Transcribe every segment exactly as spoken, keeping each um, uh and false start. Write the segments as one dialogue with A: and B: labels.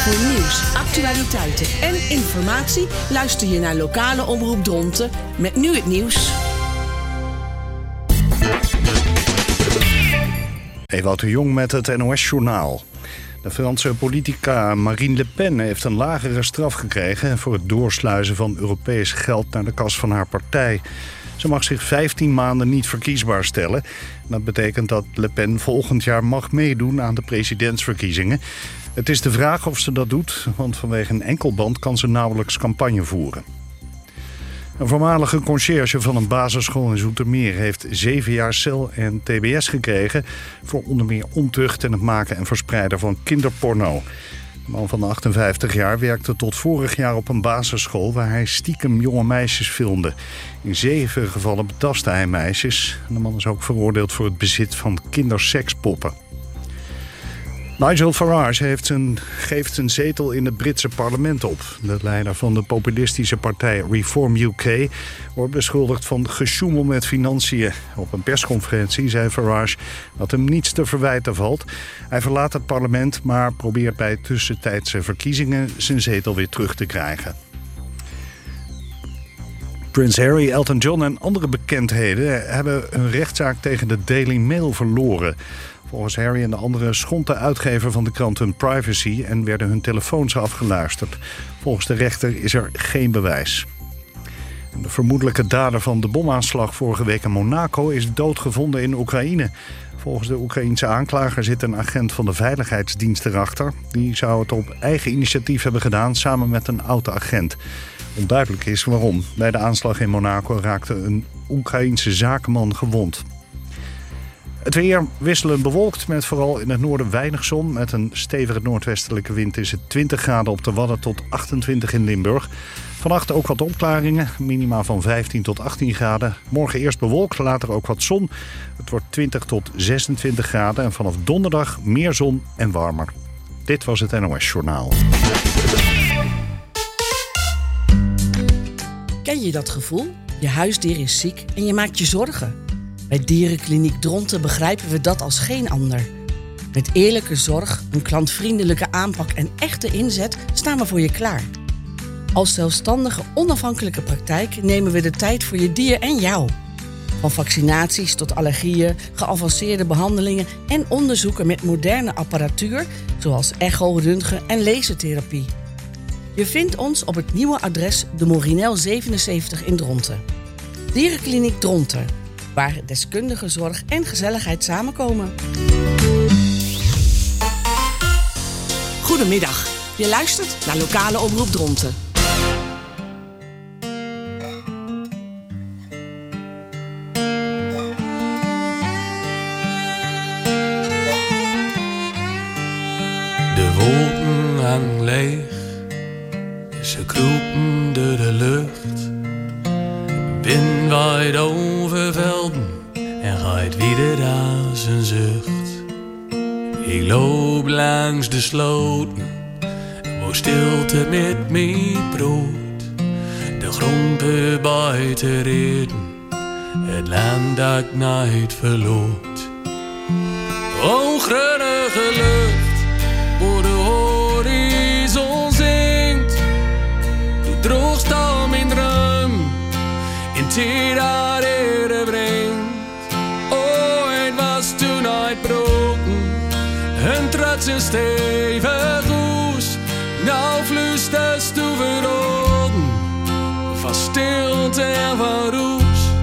A: Voor nieuws, actualiteiten en informatie luister je naar lokale omroep Dronten met nu het nieuws.
B: Ewout de Jong met het N O S-journaal. De Franse politica Marine Le Pen heeft een lagere straf gekregen voor het doorsluizen van Europees geld naar de kas van haar partij. Ze mag zich vijftien maanden niet verkiesbaar stellen. Dat betekent dat Le Pen volgend jaar mag meedoen aan de presidentsverkiezingen. Het is de vraag of ze dat doet, want vanwege een enkelband kan ze nauwelijks campagne voeren. Een voormalige conciërge van een basisschool in Zoetermeer heeft zeven jaar cel en T B S gekregen voor onder meer ontucht en het maken en verspreiden van kinderporno. De man van achtenvijftig jaar werkte tot vorig jaar op een basisschool waar hij stiekem jonge meisjes filmde. In zeven gevallen betastte hij meisjes. De man is ook veroordeeld voor het bezit van kindersekspoppen. Nigel Farage heeft zijn, geeft zijn zetel in het Britse parlement op. De leider van de populistische partij Reform U K wordt beschuldigd van gesjoemel met financiën. Op een persconferentie zei Farage dat hem niets te verwijten valt. Hij verlaat het parlement, maar probeert bij tussentijdse verkiezingen zijn zetel weer terug te krijgen. Prins Harry, Elton John en andere bekendheden hebben een rechtszaak tegen de Daily Mail verloren. Volgens Harry en de anderen schond de uitgever van de krant hun privacy en werden hun telefoons afgeluisterd. Volgens de rechter is er geen bewijs. De vermoedelijke dader van de bomaanslag vorige week in Monaco is doodgevonden in Oekraïne. Volgens de Oekraïense aanklager zit een agent van de veiligheidsdienst erachter. Die zou het op eigen initiatief hebben gedaan samen met een oude agent. Onduidelijk is waarom. Bij de aanslag in Monaco raakte een Oekraïense zakenman gewond. Het weer wisselend bewolkt met vooral in het noorden weinig zon. Met een stevige noordwestelijke wind is het twintig graden op de Wadden tot achtentwintig in Limburg. Vannacht ook wat opklaringen, minima van vijftien tot achttien graden. Morgen eerst bewolkt, later ook wat zon. Het wordt twintig tot zesentwintig graden en vanaf donderdag meer zon en warmer. Dit was het N O S-journaal.
A: Ken je dat gevoel? Je huisdier is ziek en je maakt je zorgen. Bij Dierenkliniek Dronten begrijpen we dat als geen ander. Met eerlijke zorg, een klantvriendelijke aanpak en echte inzet staan we voor je klaar. Als zelfstandige, onafhankelijke praktijk nemen we de tijd voor je dier en jou. Van vaccinaties tot allergieën, geavanceerde behandelingen en onderzoeken met moderne apparatuur, zoals echo, röntgen en lasertherapie. Je vindt ons op het nieuwe adres de Morinel zevenenzeventig in Dronten. Dierenkliniek Dronten, waar deskundige zorg en gezelligheid samenkomen. Goedemiddag, je luistert naar lokale omroep Dronten.
C: De wolken hangen leeg, ze kroepen door de lucht. Wind waait over velden en gaat weer als een zucht. Ik loop langs de sloten, waar stilte met mij brood. De grond buiten reden, het land dat ik nooit verloot. O grunnige lucht, waar de horizon zingt. Du droogst al mijn droom, in tijd dat er brengt. Oh, het was toen uitbroken, een trots en stevig hoes. Nou fluisterst du verroden, van stilte en van roes.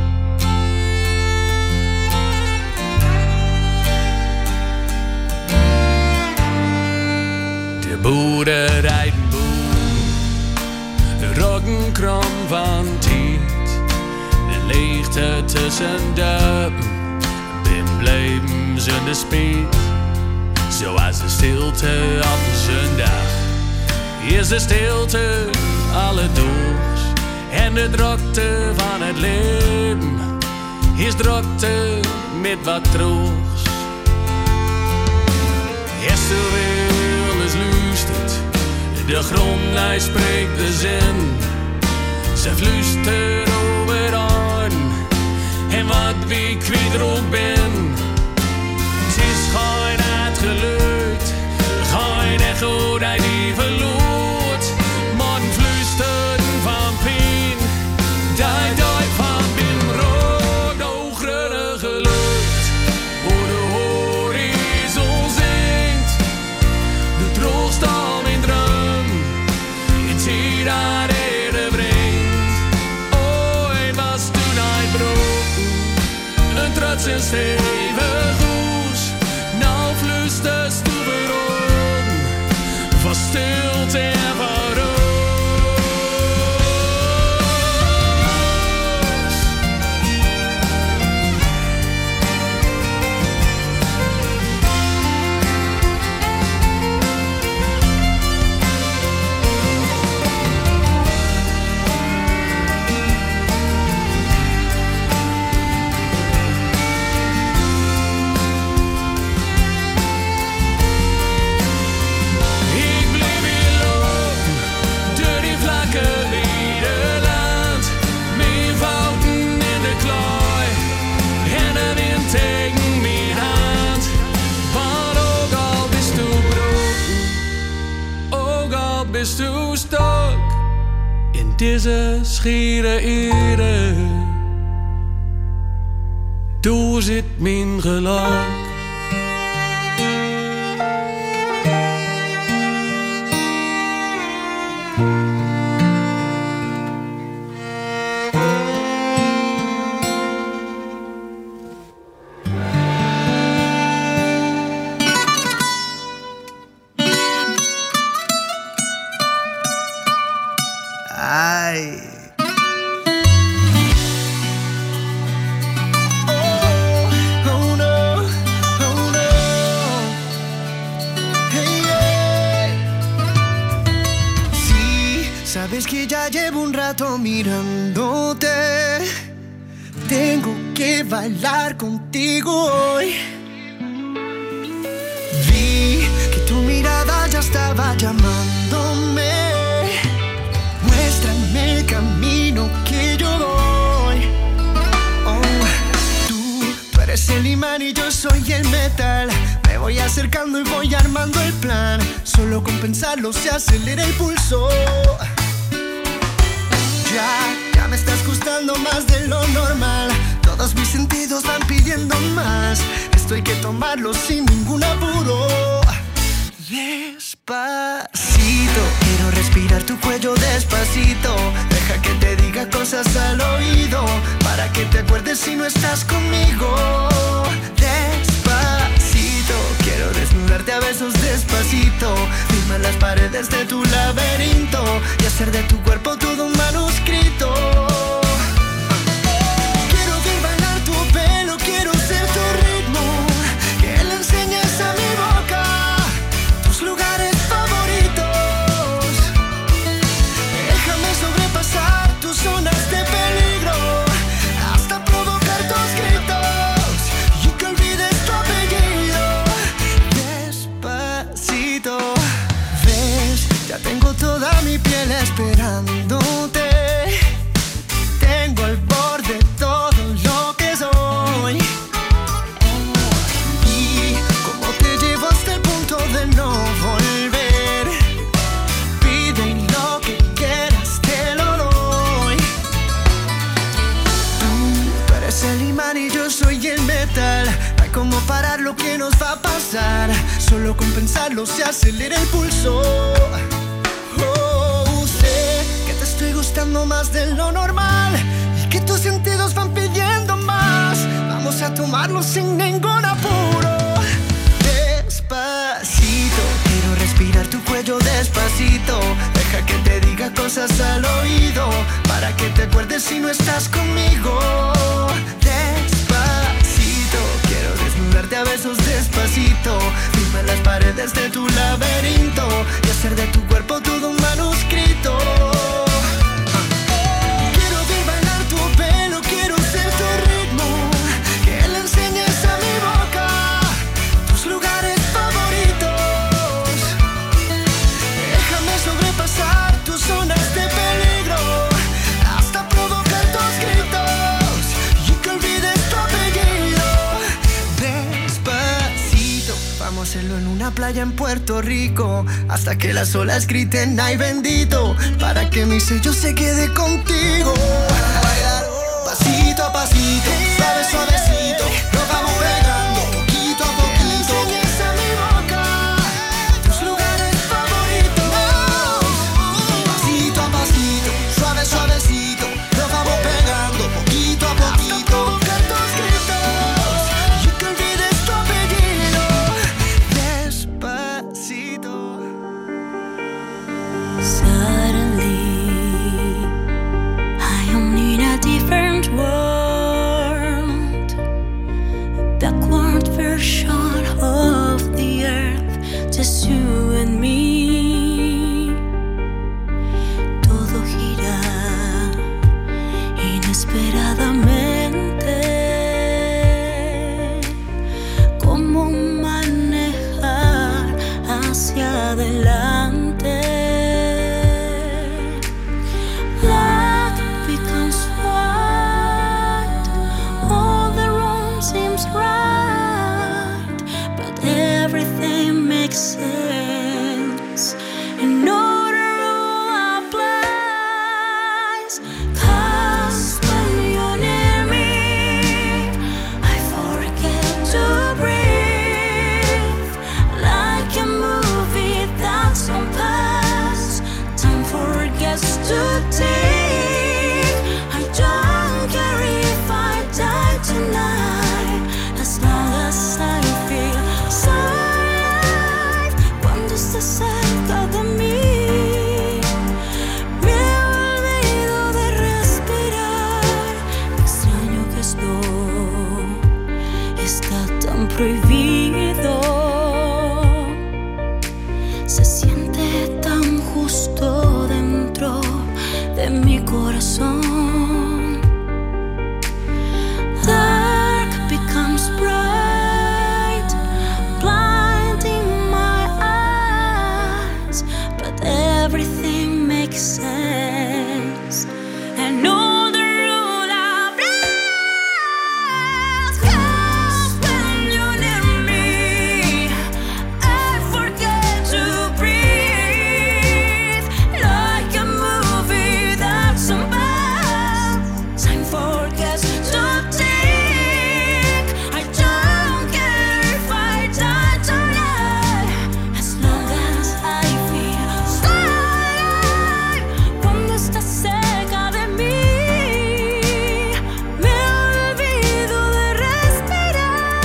C: De boeren rijden boer, de roggenkram van tijd. De leegte tussen de ben blijven zonder speed. Zoals de stilte op een zondag is de stilte alledaags. En de drukte van het leven is drukte met wat troost. Eerst wil is luistert, de grond hij spreekt de zin. Ze fluistert over aan en wat wie kwijt ook ben. Het is geen uitgeluid, geen echt goed hij die verloot. Man fluisterden van pijn, die duik van binnen rood, oogrenige lucht. Hoe de horizon zingt, de droogstal in droom, in zie daar ede brengt. Ooit was toen hij broken, een trots en stevig hoes, nou fluisterst du beron, van stilte en van roos. Ik bleef hier lopen, door die vlakke Nederland, mijn fouten in de klei, en de wind tegen mijn hand. Want ook al bist du broken, ook al bist du stok, in deze schiere ere, daar zit mijn geluk.
D: Ay. Oh, oh no, oh no. Hey, hey. Sí, sabes que ya llevo un rato mirándote. Tengo que bailar contigo hoy. Vi que tu mirada ya estaba llamándome. Muéstrame el camino que yo voy. Oh, tú, tú eres el imán y yo soy el metal. Me voy acercando y voy armando el plan. Solo con pensarlo se acelera el pulso. Ya, ya me estás gustando más de lo normal. Todos mis sentidos van pidiendo más. Esto hay que tomarlo sin ningún apuro. Despacito, quiero respirar tu cuello despacito. Deja que te diga cosas al oído, para que te acuerdes si no estás conmigo. Despacito, quiero desnudarte a besos despacito. Firma las paredes de tu laberinto y hacer de tu cuerpo todo un manuscrito. Quiero ver bailar tu pelo, quiero ser tu ritmo, que le enseñes a mi boca tus lugares favoritos. Déjame sobrepasar tus zonas de peligro, hasta provocar tus gritos y que olvides tu apellido. Despacito, ves, ya tengo toda mi piel esperándote. Tengo al borde todo lo que soy. Y como te llevo hasta el punto de no volver. Pide lo que quieras, te lo doy. Tú, tú eres el imán y yo soy el metal. No hay como parar lo que nos va a pasar. Solo con pensarlo se acelera el pulso. Oh, sé que te estoy gustando más de lo normal y que tus sentidos van pidiendo más. Vamos a tomarlo sin ningún apuro. Despacito, quiero respirar tu cuello despacito. Deja que te diga cosas al oído, para que te acuerdes si no estás conmigo. Despacito, quiero desnudarte a besos despacito. Firma las paredes de tu laberinto y hacer de tu cuerpo todo un manuscrito. Quiero ver bailar tu pelo, quiero ser tu ritmo, que le enseñes a mi boca tus lugares favoritos. Déjame sobrepasar tus zonas de peligro, hasta provocar tus gritos y que olvides tu apellido. Despacito, vamos a hacerlo en una playa playa en Puerto Rico, hasta que las olas griten ay bendito, para que mi sello se quede contigo. Pasito a pasito, suave suavecito, nos vamos pegando poquito a poquito. Que le enseñes a mi boca tus lugares favoritos. Pasito a pasito, suave suavecito, nos vamos pegando poquito a poquito. Hasta tocar tus gritos y que olvides tu apellido. Despacito.
E: Suddenly I am in a different world, a backward version of the earth, just you and me. Todo gira inesperadamente. ¿Cómo manejar hacia adelante? Black becomes white, all the wrong seems right, but everything makes sense. Another rule applies, 'cause when you're near me, I forget to breathe. Like a movie that's on past, time forgets to take. I don't care if I die tonight, as long as I feel alive. Cuando estás cerca de mí, me olvido de respirar. Extraño que esto está tan prohibido. Se siente tan justo dentro de mi corazón. Dark becomes bright, blinding my eyes, but everything makes sense. And all the rule applies, 'cause when you're near me, I forget to breathe. Like a movie that's on past, time forgets to take. I don't care if I die tonight, as long as I feel alive. Cuando estás cerca de mí, me olvido de respirar.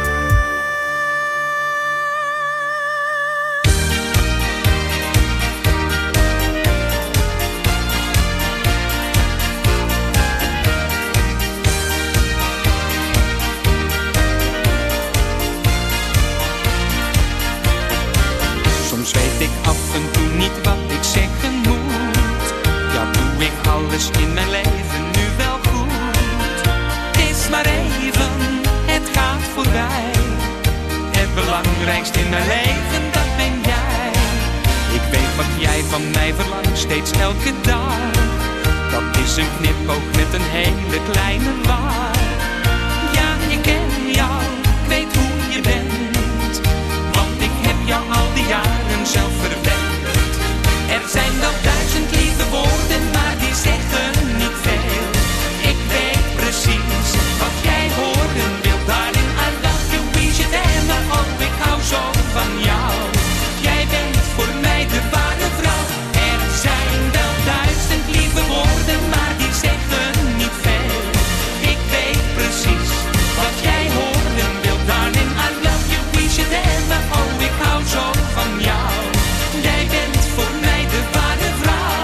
F: Soms weet ik af en toe niet wat ik zeggen moet. Ja, doe ik alles in mijn leven nu wel goed? Het is maar even, het gaat voorbij. Het belangrijkste in mijn leven, dat ben jij. Ik weet wat jij van mij verlangt, steeds elke dag. Dat is een knipoog met een hele kleine lach. Ja, ik ken jou, ik weet hoe je bent, want ik heb jou al die jaren zelf verwend. Er zijn wel duizend lieve woorden, maar die zeggen niet veel. Ik weet precies wat jij horen wil, daarin I love you, wie je bent, maar oh, ik hou zo van jou. Jij bent voor mij de ware vrouw. Er zijn wel duizend lieve woorden, maar die zeggen niet veel. Ik weet precies wat jij horen wil, daarin I love you, wie je bent, maar oh, ik hou zo van jou. Jij bent voor mij de ware vrouw.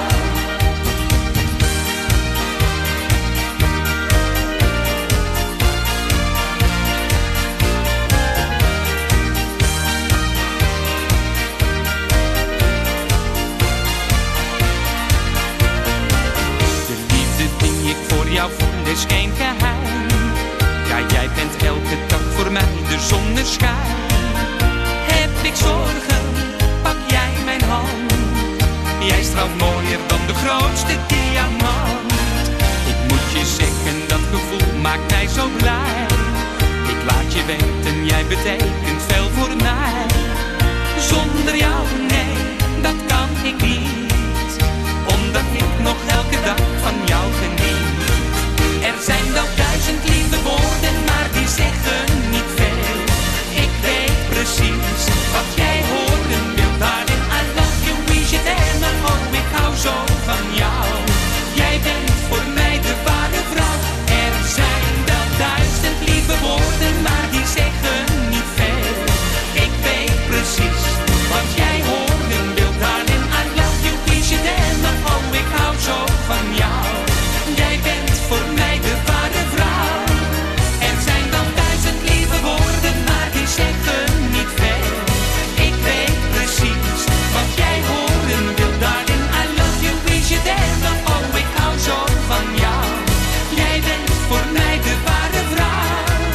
F: De liefde die ik voor jou voel is geen geheim. Ja, jij bent elke dag voor mij de zonneschijn. Heb ik zorgen, pak jij mijn hand. Jij straalt mooier dan de grootste diamant. Ik moet je zeggen, dat gevoel maakt mij zo blij. Ik laat je weten, jij betekent veel voor mij. Zonder jou, nee, dat kan ik niet. Omdat ik nog elke dag van jou geniet. Er zijn wel duizend lieve woorden, maar die zeggen niet veel. Ik weet precies wat jij horen wil. Daarin I love you, wie je t'aime, oh ik hou zo van jou. Jij bent voor mij de ware vrouw. Er zijn wel duizend lieve woorden, maar die zeggen niet veel. Ik weet precies wat jij horen wil. Daarin I love you, wie je t'aime, oh ik hou zo van jou. Jij bent voor mij de ware vrouw. Er zijn wel duizend lieve woorden, maar die zeggen niet veel. Ik weet precies wat jij horen wil. Daarin I love you, wie je t'aime, oh ik hou zo van jou. Jij bent voor mij de ware vrouw.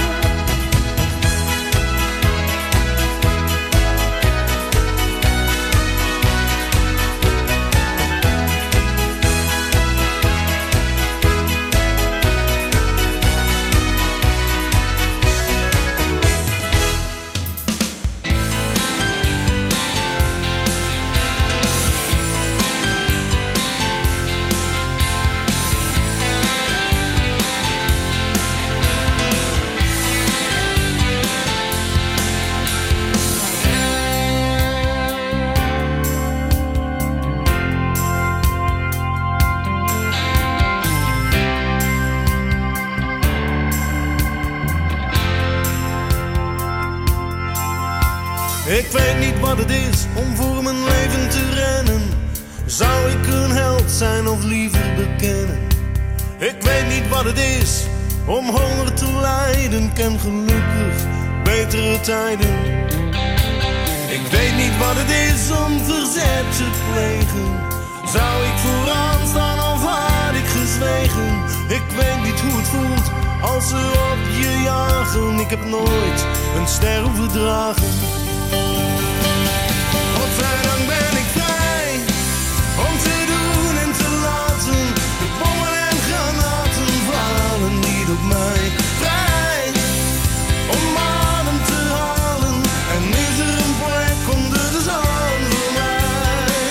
G: Ik weet niet wat het is om voor mijn leven te rennen. Zou ik een held zijn of liever bekennen? Ik weet niet wat het is om honger te lijden. Ken gelukkig betere tijden. Ik weet niet wat het is om verzet te plegen. Zou ik vooraan staan of had ik gezwegen? Ik weet niet hoe het voelt als ze op je jagen. Ik heb nooit een ster verdragen. Godzijdank ben ik vrij om te doen en te laten. De bommen en granaten vallen niet op mij. Vrij om adem te halen. En is er een plek onder de zon voor mij.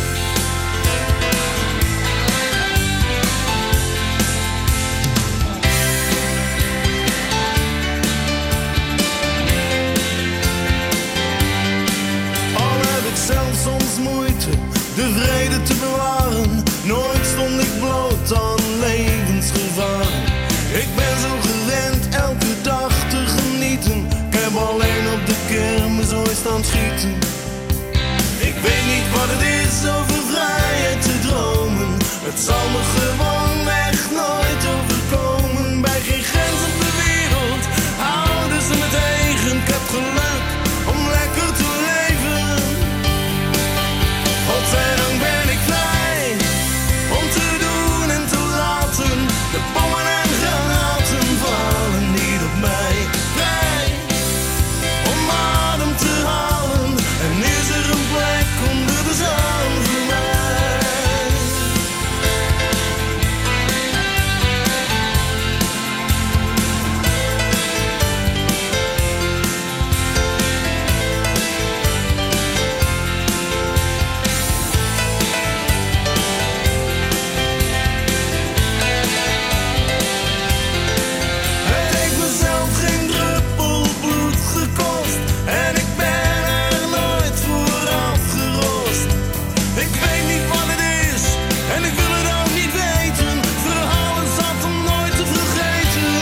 G: Al heb ik zelf soms moeite de vrede te bewaren. Nooit stond ik bloot aan levensgevaar. Ik ben zo gewend elke dag te genieten. Ik heb alleen op de kermis ooit staan schieten. Ik weet niet wat het is over vrijheid te dromen. Het zal me gewoon echt nooit overkomen. Bij geen grens op de wereld houden ze me tegen. Ik heb geluk om lekker te leven. Godzijdank ben ik vrij om te doen en te laten. De bommen en granaten vallen niet op mij. Vrij om adem te halen. En is er een plek onder de zon voor mij. Het heeft mezelf geen druppel bloed gekost. En ik ben er nooit voor afgerost. Ik weet niet wat het is en ik wil het ook niet weten. Verhalen zat om nooit te vergeten.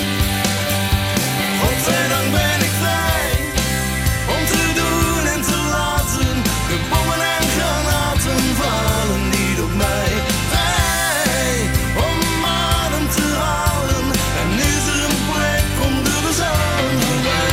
G: Godzijdank ben ik vrij om te doen en te laten. De bommen en granaten vallen niet op mij. Vrij om adem te halen. En is er een plek onder de zon voor mij.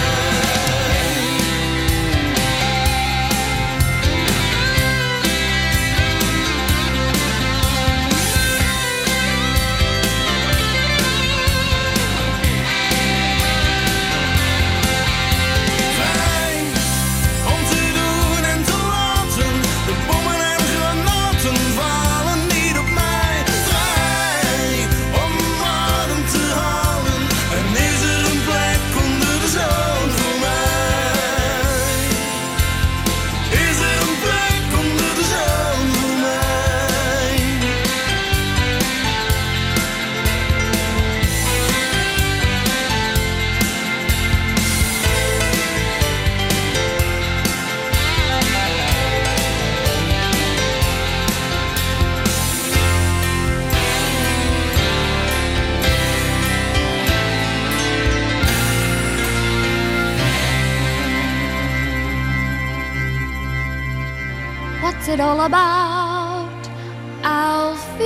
E: it all about, Alfie?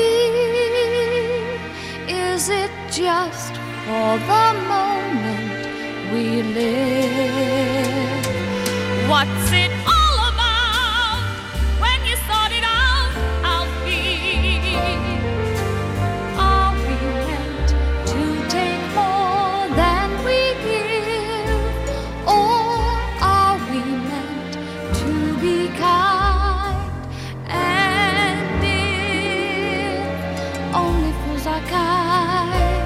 E: Is it just for the moment we live? What's it all about when you sort it out, Alfie? Are we meant to take more than we give? Or are we meant to be kind? And if only fools are kind,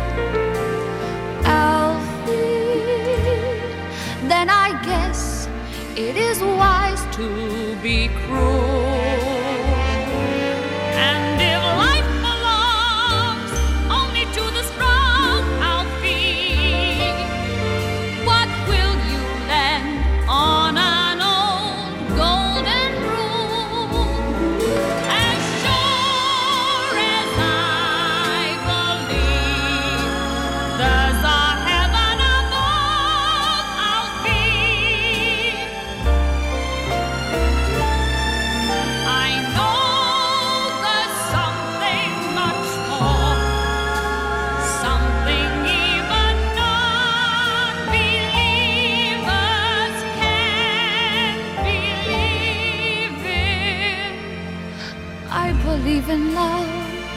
E: Alfie, then I guess it is wise to be cruel. And if life belongs only to the strong, Alfie, what will you lend on an old golden rule? As sure as I believe there's a heaven above, Alfie, I know there's something much more, something even non-believers can't believe in. I believe in love,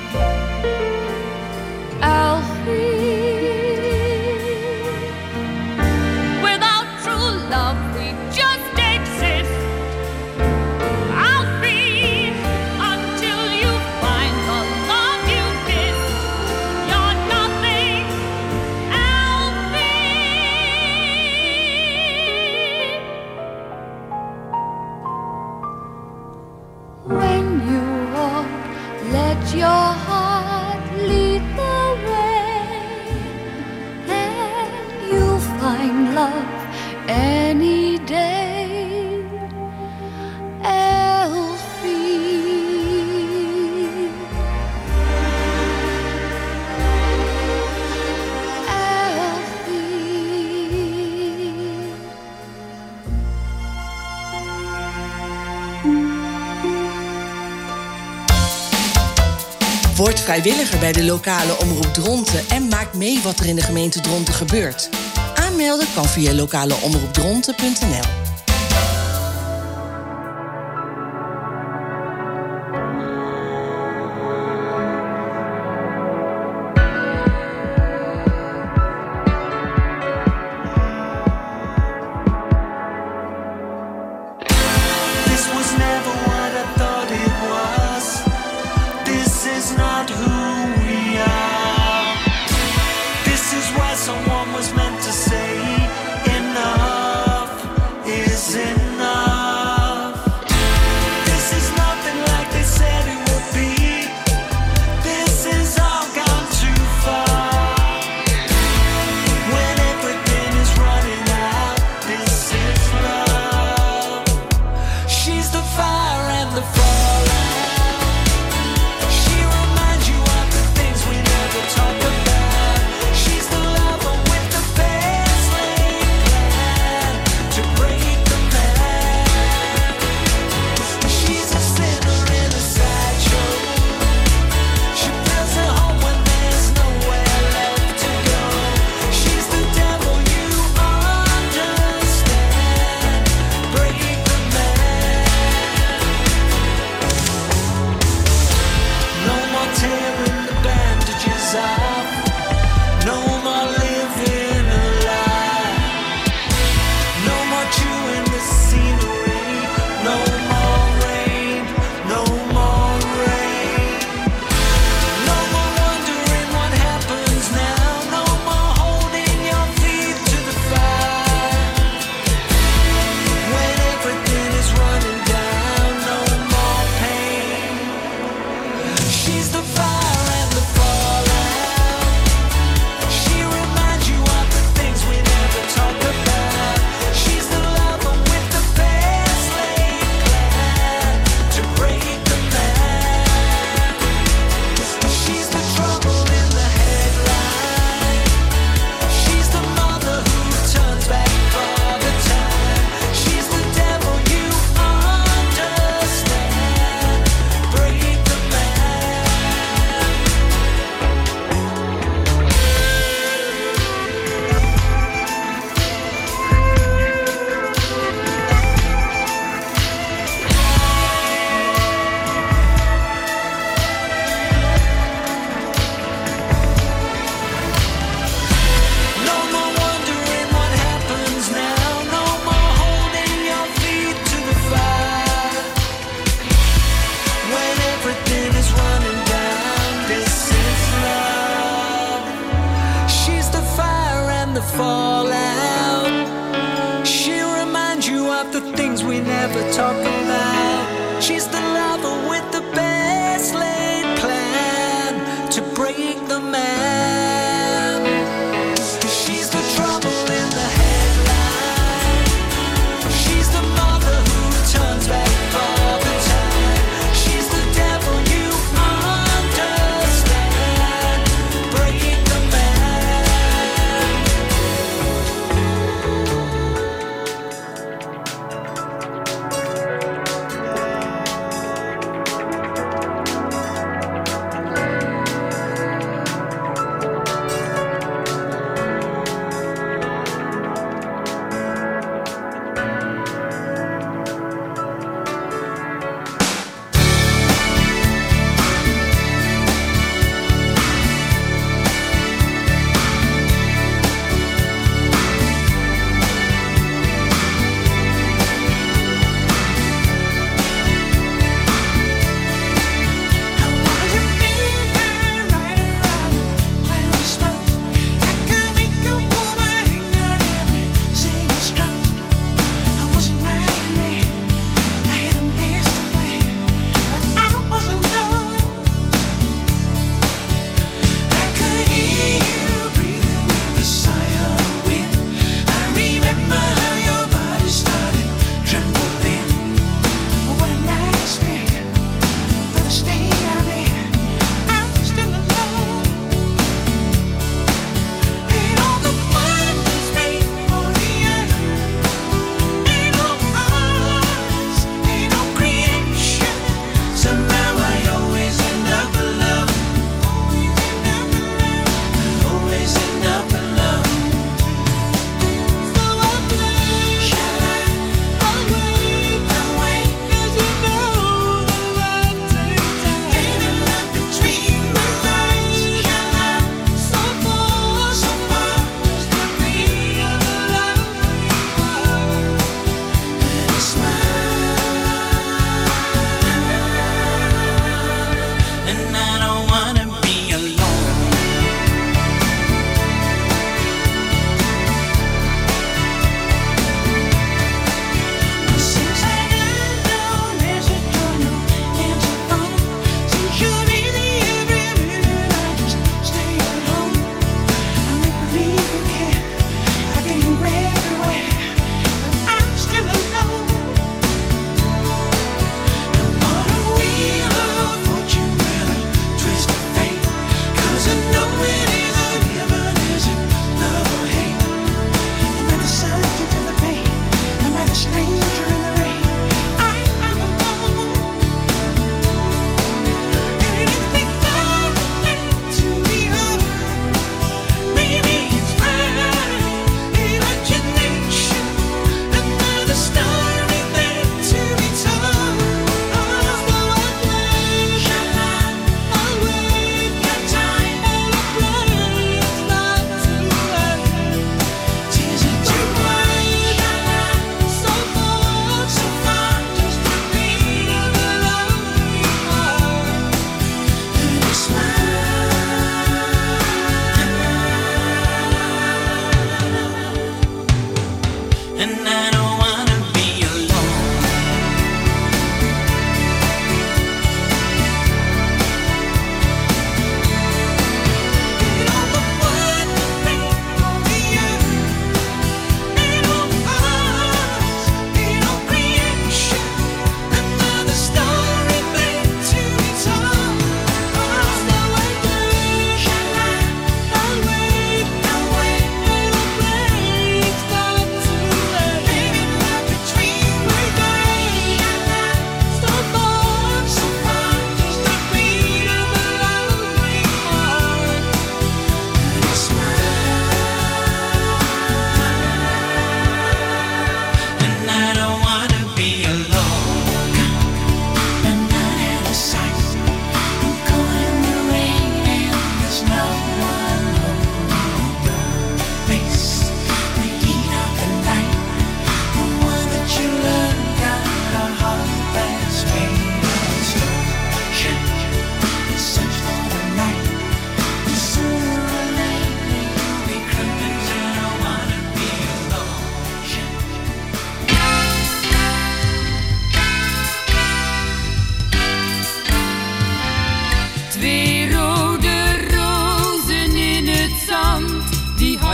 E: Alfie. Without true love, we just exist, Alfie. Until you find the love you miss, you're nothing, Alfie. When you walk, let your heart lead the way, and you'll find love any day, Alfie. Alfie.
A: Word vrijwilliger bij de lokale omroep Dronten en maak mee wat er in de gemeente Dronten gebeurt. Aanmelden kan via lokaleomroepdronten punt n l.
G: This was never what I thought it was. This is not who we are. This is why someone was meant to say enough is enough. This is nothing like they said it would be. This is all gone too far. When everything is running out, this is love. She's the fire and the fallout. She reminds you of the things we never talk about. She's the lover with the best laid plan to break the man. She's a sinner in a sideshow. She feels at home when there's nowhere left to go. She's the devil, you understand. Break the man. No more tearing the bandages off. No more living a lie. No more chewing the scenery. No more rain. No more rain. No more wondering what happens now. No more holding your feet to the fire. When everything is running down, no more pain. She's the fire and the fallout. She reminds you of the things we never talk about. She's the lover with the best laid plan to break the man. She's the trouble in the headline. She's the mother who turns back for the time. She's the devil, you understand.
H: fallout. She'll remind you of the things we never talk about. She's the lover with the best laid plan to break the man. She's the trouble in the headline. She's the mother who turns back for the time. She's the devil you understand. Break the man.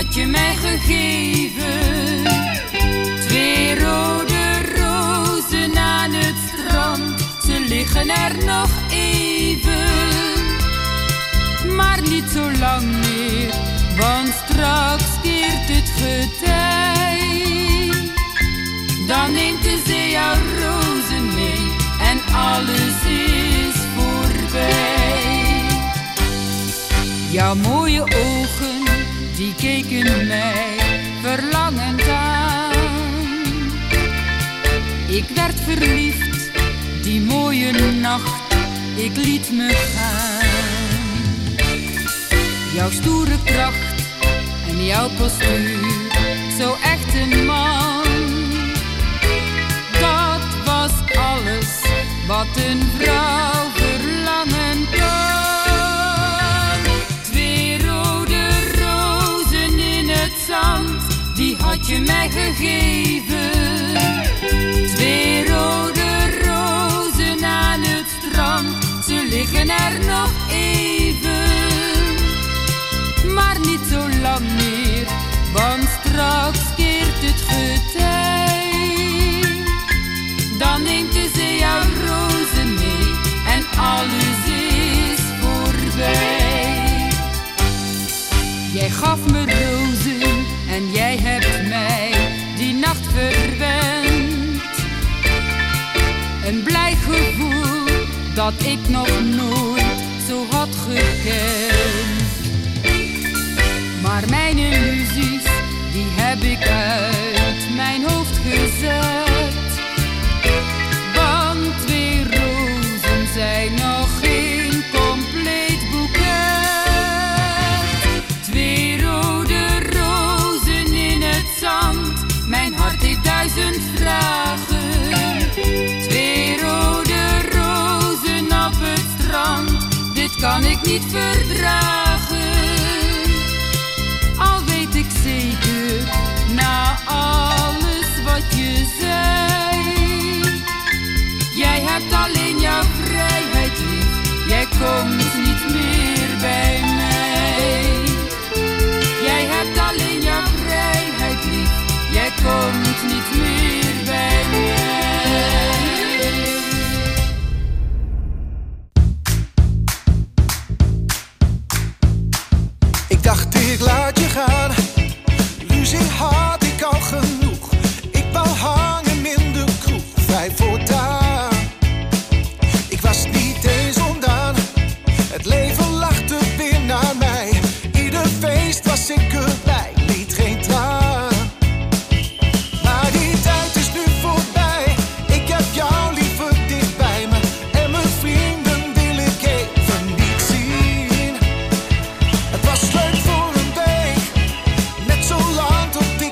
I: had je mij gegeven. Twee rode rozen aan het strand, ze liggen er nog even. Maar niet zo lang meer, want straks keert het getij. Dan neemt de zee jouw rozen mee en alles is voorbij. Jouw mooie ogen, die keken mij verlangend aan. Ik werd verliefd, die mooie nacht, ik liet me gaan. Jouw stoere kracht en jouw postuur, zo echt een man. Dat was alles wat een vrouw verlangen kan. Twee rode rozen in het zand, die had je mij gegeven. Twee rode rozen aan het strand, ze liggen er nog even. Maar niet zo lang meer, want straks keert het getij. Dan neemt de zee jouw rozen mee en alles is voorbij. Jij gaf me rozen en jij hebt mij die nacht verwend. Een blij gevoel dat ik nog nooit zo had gekend. Maar mijn illusies, die heb ik uit mijn hoofd gezet. Want twee rozen zijn nog geen compleet boeket. Twee rode rozen in het zand, mijn hart heeft duizend vragen. Twee rode rozen op het strand, dit kan ik niet verdragen. Al weet ik zeker, na alles wat je zei, jij hebt alleen jouw vrijheid lief, jij komt niet meer bij mij. Jij hebt alleen jouw vrijheid lief, jij komt niet meer bij mij.
G: Ik dacht ik laat je gaan, ruzie had ik al genoeg. Ik wou hangen in de kroeg, vrij voortaan. Ik was niet eens ondaan, het leven lachte weer naar mij. Ieder feest was ik erbij, liet geen traan. Maar die tijd is nu voorbij, ik heb jou liever dicht bij me. En mijn vrienden wil ik even niet zien. Het was leuk voor een week, net zo lang tot ik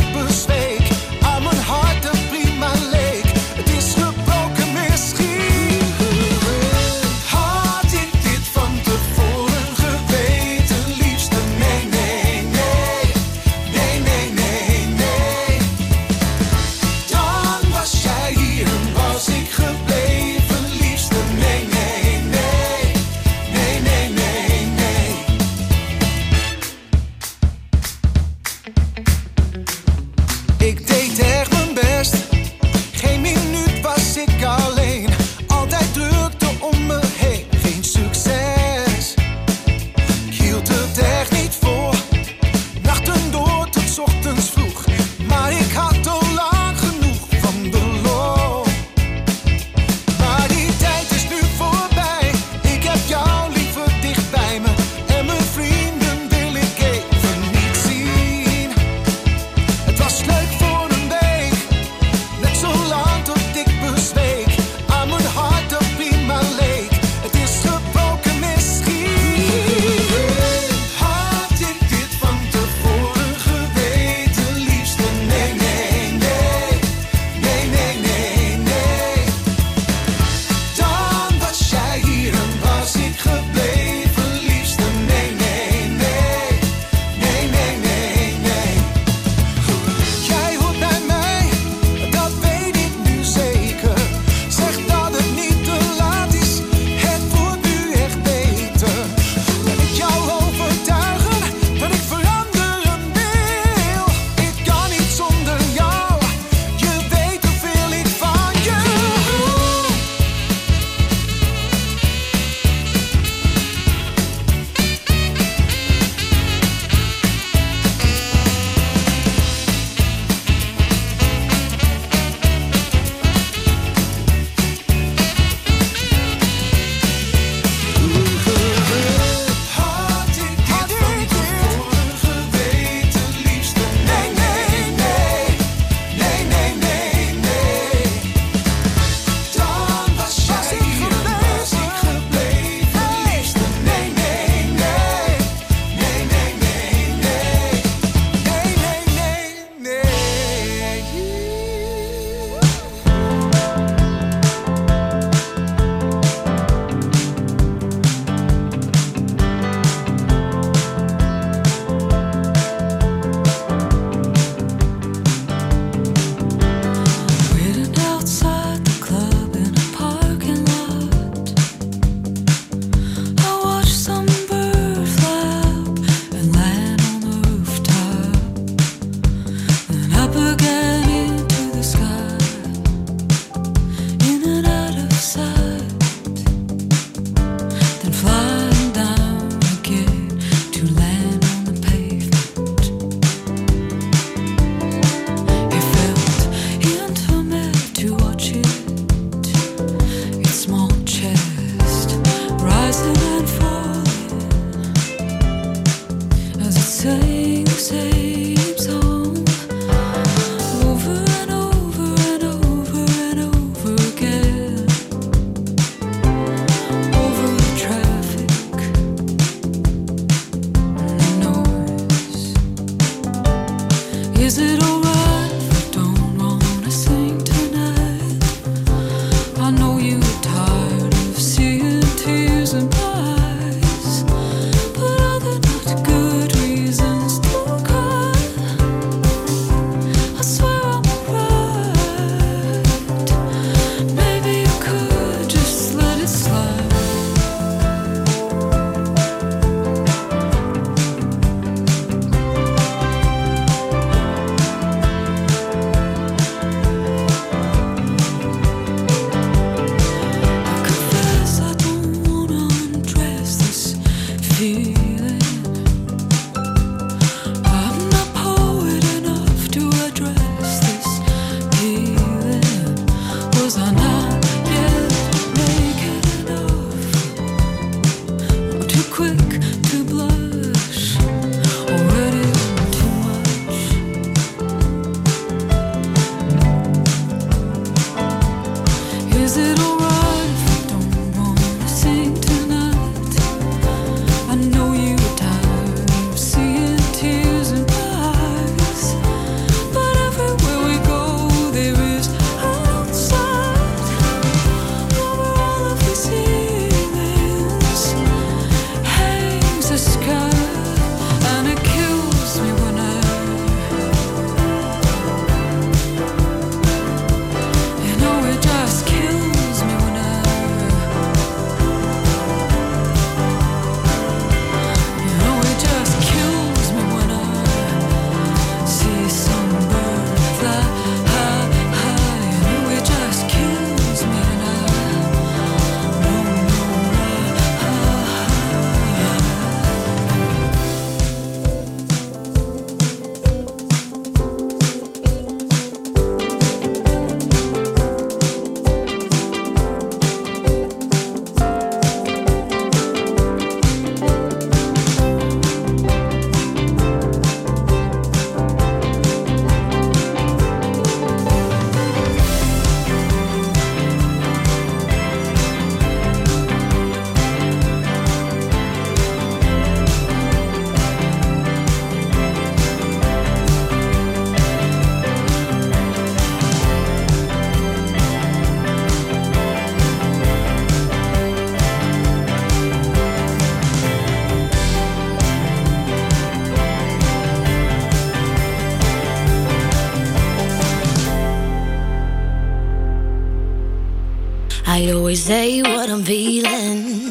E: I always say what I'm feeling.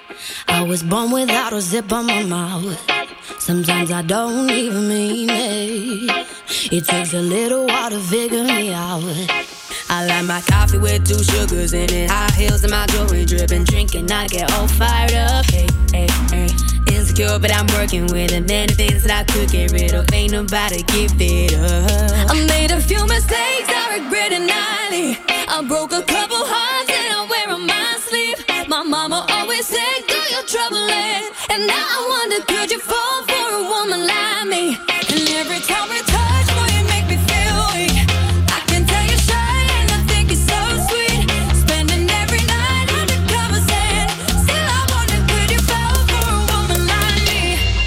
E: I was born without a zip on my mouth. Sometimes I don't even mean it. It takes a little while to figure me out. I like my coffee with two sugars in it. High heels and my jewelry dripping. Drinking, I get all fired up. Hey, hey, hey. Insecure, but I'm working with it. Many things that I could get rid of. Ain't nobody give it up. I made a few mistakes, I regret it nightly. I broke a couple hearts and I wear on my sleeve. My mama always said, do your trouble in. And now I wonder, could you fall for a woman like me? And every time we touch, boy, you make me feel weak. I can tell you're shy and I think you're so sweet. Spending every night under covers and still I wonder, could you fall for a woman like me?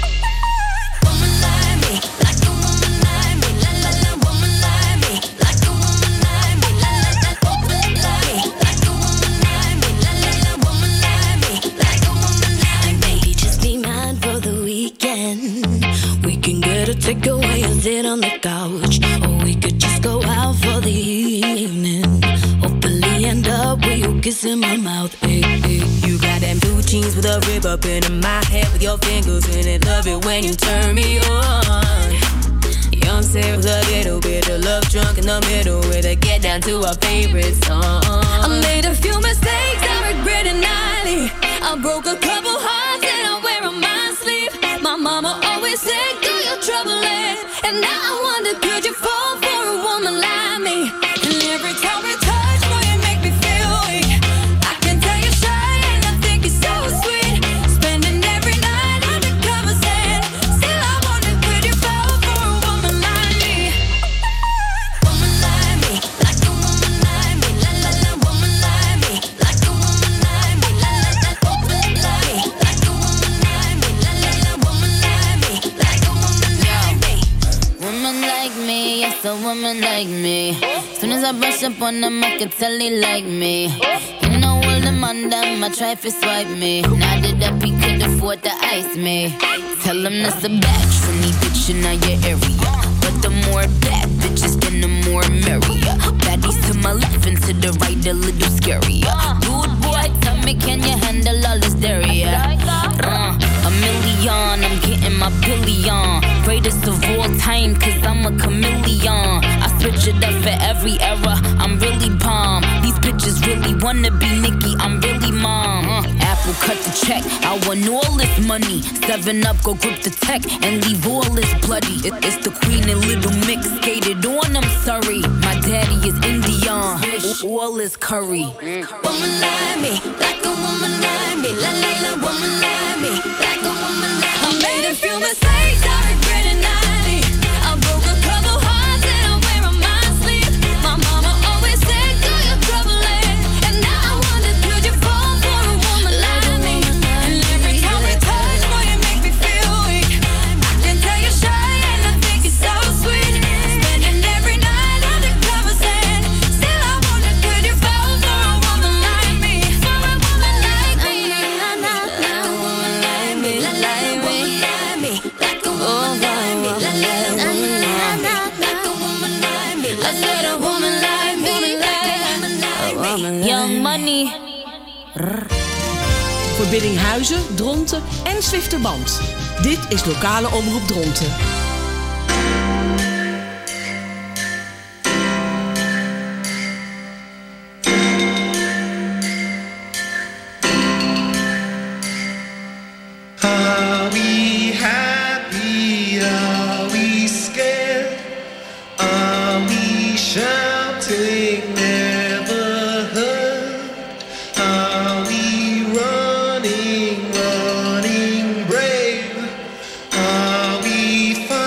E: Woman like me, like a woman like me. La la la, woman like me, like a woman like me. La la la, woman like me, like a woman like me. La la la, woman like me, like a woman like me. Maybe just be mine for the weekend. We can get a takeaway and sit on the couch, or we could just go out for the evening. Hopefully end up with you kissing my mouth. Hey, hey. You got them blue jeans with a rib up in my head with your fingers in it. Love it when you turn me on. Young Sarah with a little bit of love drunk in the middle with a get down to our favorite song. I made a few mistakes, I regret it nightly. I broke a couple hearts and I wear on my sleeve. My mama always said, do your trouble in. And now I wonder, could you fall for a woman like me? And every time we touch, boy, you make me feel weak. I can tell you're shy and I think you're so sweet. Spending every night under covers and still I wonder, could you fall for a woman like me? Woman like me, like a woman like me. La la la, woman like me, like a woman like me. La la la, woman like me, like a woman like me. La la la, woman like me, like a woman like me.
J: Woman like me, yes, a woman like me. Soon as I brush up on them, I can tell they like me. You know all them on them, I try to swipe me. Now that up, he could afford to ice me. Tell him that's a batch for me, bitch, in your area. But the more bad bitches, then the more merrier. Baddies to my left and to the right, a little scarier. Dude, boy, tell me, can you handle all this hysteria? Uh, a million, I'm getting my billion. Greatest of all time, cause I'm a chameleon. I switch it up for every era, I'm really bomb. These bitches really wanna be Nicki, I'm really mom. uh, Apple cut the check, I want all this money. Seven up, go grip the tech and leave all this bloody. it, It's the queen and little mix, skated on, I'm sorry. My daddy is Indian, all is curry.
E: Woman like me, like a woman like me. La la la, woman like me, like a woman like me. I made a few mistakes, I regret it nightly. I broke a couple hearts and I wear on my sleeve. My mama always said, do your trouble in. And now I wonder, could you fall for a woman like me? And every time we touch, boy, you make me feel weak. I can tell you're shy and I think you're so sweet. Spending every night under covers and still I wonder, could you fall for a woman like me? For a woman like me. La la la, a woman like me. La la la, woman like me. Like a woman like me. La la la, woman like me. Like a woman like me. I said a woman like me. Like a woman like me.
J: Young Money.
A: Voor Biddinghuizen, Dronten en Zwifterband. Dit is lokale omroep Dronten.
G: Are we happy? Are we scared? Are we shouting never heard? Are we running, running brave? Are we fighting?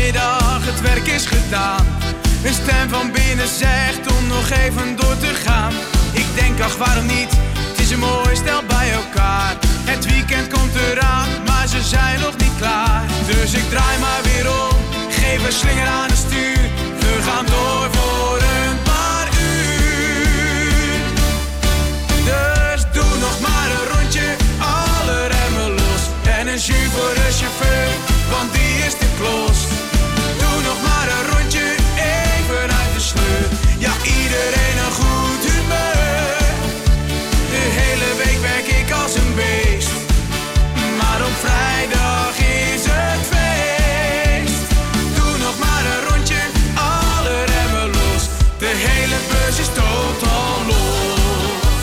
C: middag, het werk is gedaan. Een stem van binnen zegt om nog even door te gaan. Ik denk, ach waarom niet, het is een mooi stel bij elkaar. Het weekend komt eraan, maar ze zijn nog niet klaar. Dus ik draai maar weer om, geef een slinger aan het stuur. We gaan door voor een paar uur. Dus doe nog maar een rondje, alle remmen los. En een jus voor de chauffeur, want die is de klos. Doe nog maar een rondje, even uit de sleur. Ja, iedereen een goed humeur. De hele week werk ik als een beest, maar op vrijdag is het feest. Doe nog maar een rondje, alle remmen los. De hele bus is totaal los.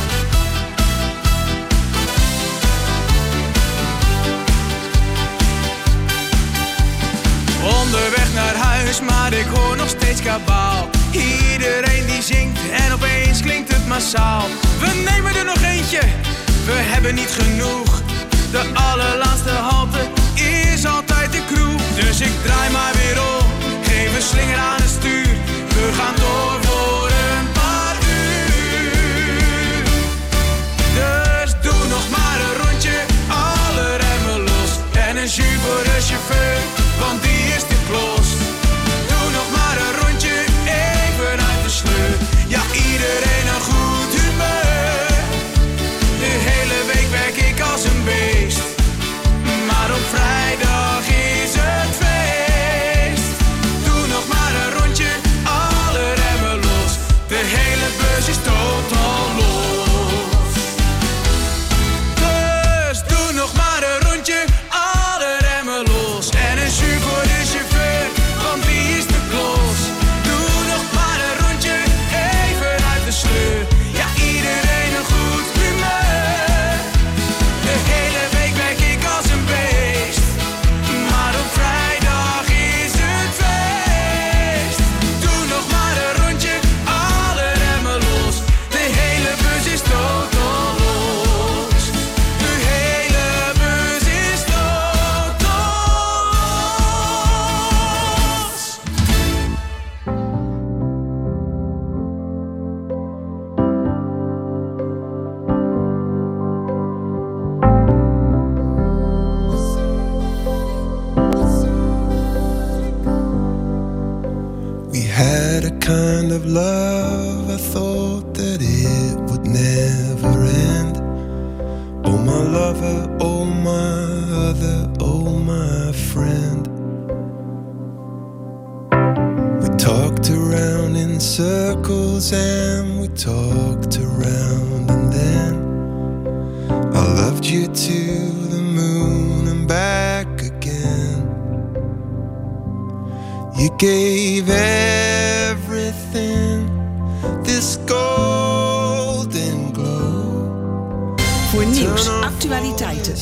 C: Onderweg naar huis, maar ik hoor nog steeds kabaal. Iedereen die zingt en opeens klinkt het massaal. We nemen er nog eentje, we hebben niet genoeg. De allerlaatste halte is altijd de kroeg. Dus ik draai maar weer om, geef een slinger aan het stuur. We gaan door voor een paar uur. Dus doe nog maar een rondje, alle remmen los. En een jus voor de chauffeur, want die is de klos. Doe nog maar een rondje, even uit de sleur. Ja, iedereen een goed humeur. De hele week werk ik als een beest, maar op vrijdag is het feest. Doe nog maar een rondje, alle remmen los. De hele bus is totaal los. Dus doe nog maar een rondje, alle remmen los. En een jus voor de chauffeur, want die is de klos. Doe nog maar een rondje, even uit de sleur. Ja, iedereen een goed humeur. De hele week werk ik als een beest, maar op vrijdag is het feest. Doe nog maar een rondje, alle remmen los. De hele bus is totaal los. De hele bus is totaal los.
K: We had a kind of love, I thought that it would never end. Oh my lover, oh my other, oh my friend. We talked around in circles and we talked around, and then I loved you to the moon and back again. You gave everything this golden glow.
A: Voor nieuws, actualiteiten,